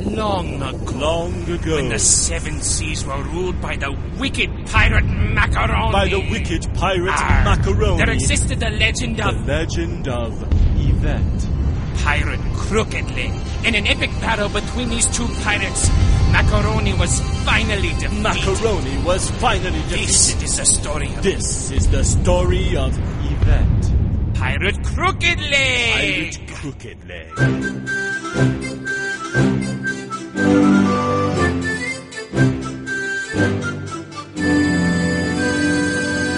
Long ago. Long ago. When the seven seas were ruled by the wicked pirate Macaroni. By the wicked pirate Macaroni. There existed the legend of... The legend of Yvette. Pirate Crooked Leg. In an epic battle between these two pirates, Macaroni was finally defeated. Macaroni was finally defeated. This is the story of... This is the story of Yvette. Pirate Crooked Leg. Pirate Crooked Leg.